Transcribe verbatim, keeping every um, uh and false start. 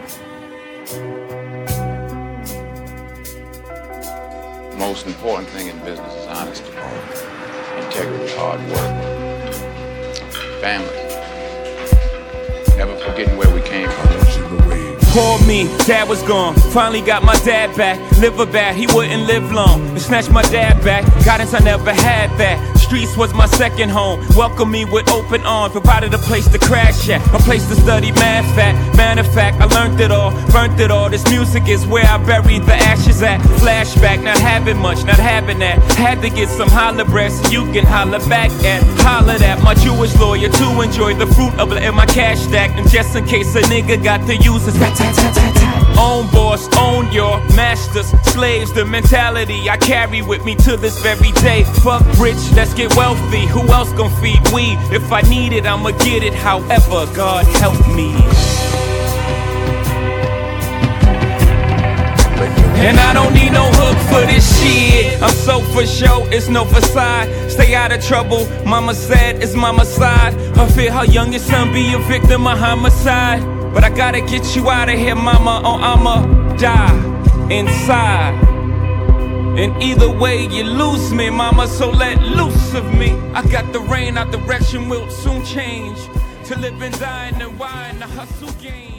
Most important thing in business is honesty, integrity, hard work, family, never forgetting where we came from. Poor me, dad was gone. Finally got my dad back. Liver bad, he wouldn't live long. And snatched my dad back. Guidance, I never had that. Streets was my second home. Welcomed me with open arms. Provided a place to crash at, a place to study math at. Matter of fact, I learned it all, burnt it all. This music is where I buried the ashes at. Flashback, not having much, not having that. Had to get some holler breath so you can holler back at. Hollered at my Jewish lawyer to enjoy the fruit of it in my cash stack. And just in case a nigga got to use his own boss, own your masters, slaves, the mentality I carry with me to this very day. Fuck rich, let's get wealthy. Who else gon' feed we? If I need it, I'ma get it. However, God help me. And I don't need no hook for this shit. I'm so for show, it's no facade. Stay out of trouble, mama said it's mama's side. Her fear her youngest son be a victim of homicide. But I gotta get you out of here, mama, or I'ma die inside. And either way you lose me, mama, so let loose of me. I got the rain, our direction will soon change. To live and die in the wine, the hustle game.